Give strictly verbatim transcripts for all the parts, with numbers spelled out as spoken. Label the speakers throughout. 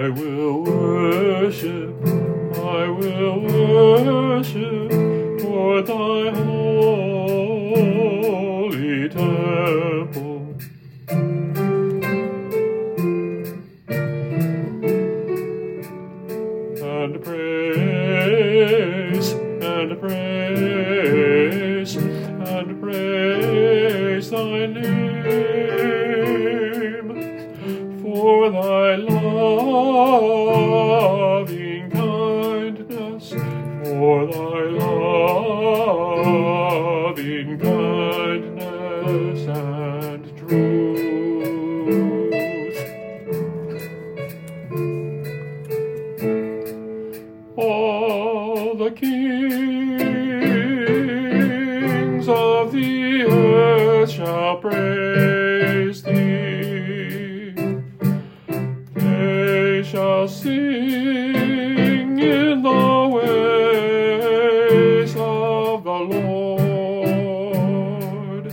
Speaker 1: I will worship, I will worship toward thy holy temple. And praise, and praise, and praise thy name, for thy loving kindness, for thy loving kindness and truth. All the kings of the earth shall praise thee. They shall sing in the ways of the Lord.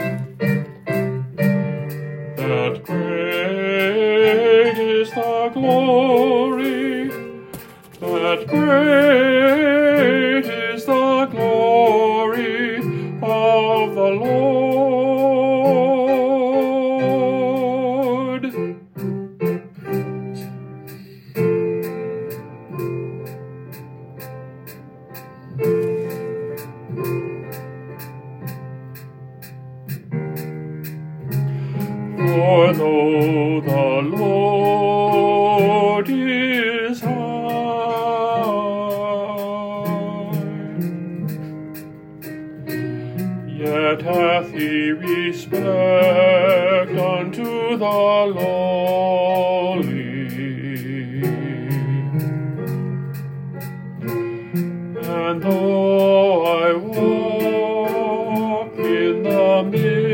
Speaker 1: That great is the glory, that great is the glory of the Lord. For though the Lord is high, yet hath he respect unto the lowly. And though I walk in the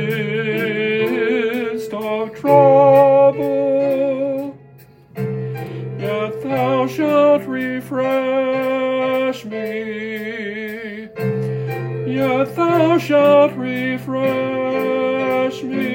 Speaker 1: midst of trouble, yet thou shalt refresh me, yet thou shalt refresh me